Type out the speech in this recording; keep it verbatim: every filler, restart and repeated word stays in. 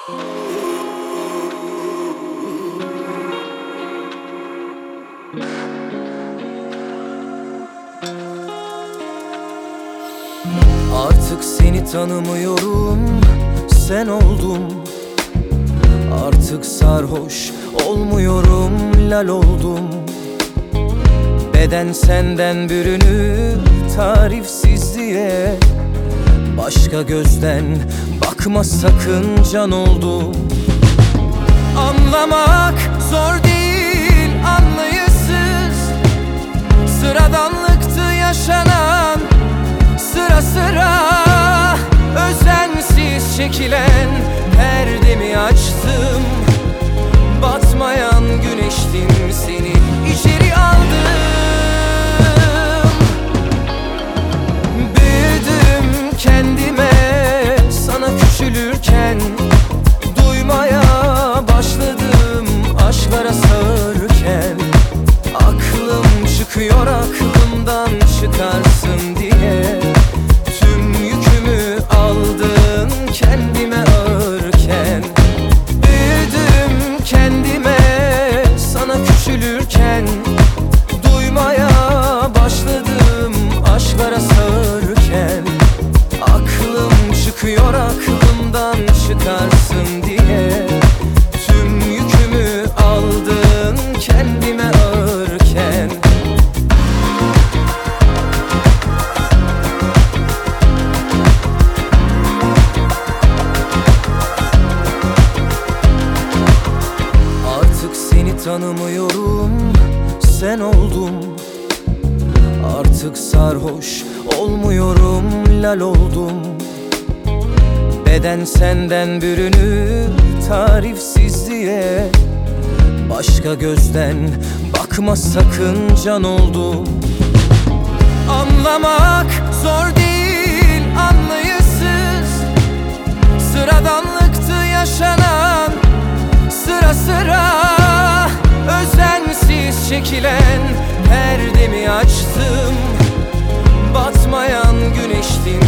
Artık seni tanımıyorum, sen oldum. Artık sarhoş olmuyorum, lal oldum. Beden senden bürünür tarifsizliğe. Başka gözden bakma sakın, can oldum. Anlamak zor değil, anlayışsız. Sıradanlıktı yaşanan, sıra sıra özensiz çekilen perdemi açtım. Batmayan güneştim, seni içeri aldım. Büyüdüm kendime sana küçülürken, duymaya başladım aşklara sağırken. Aklım çıkıyor aklımdan, çıkarsın diye. Tüm yükümü aldın kendime ağırken. Büyüdüm kendime sana küçülürken, duymaya başladım aşklara sağırken. Aklım çıkıyor aklımdan, çıkarsın diye. Tüm yükümü aldın kendime ağırken. Artık seni tanımıyorum, sen oldum. Artık sarhoş olmuyorum, lal oldum. Beden senden bürünür tarifsizliğe. Başka gözden bakma sakın, can oldum. Anlamak zor değil, anlayışsız. Sıradanlıktı yaşanan, sıra sıra özensiz çekilen perdemi açtım. Batmayan güneştim,